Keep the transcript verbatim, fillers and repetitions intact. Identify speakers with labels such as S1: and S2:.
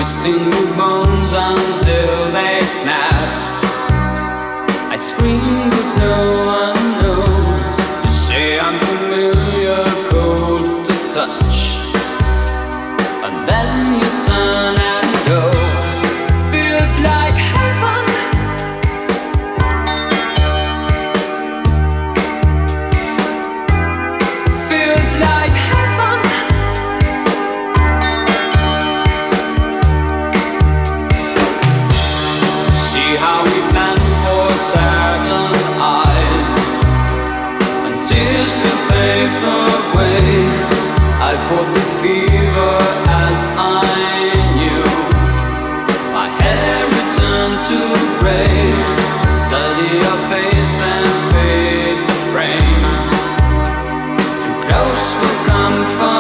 S1: twisting the bones until they snap. I scream but no one knows. You say I'm familiar, cold to touch, and then you turn and go. Feels like heaven. Feels like heaven. See how we plan for certain eyes and tears to pave the way. I fought the fever as I knew. My hair returned to gray. Study your face and fade the frame. Too close for comfort.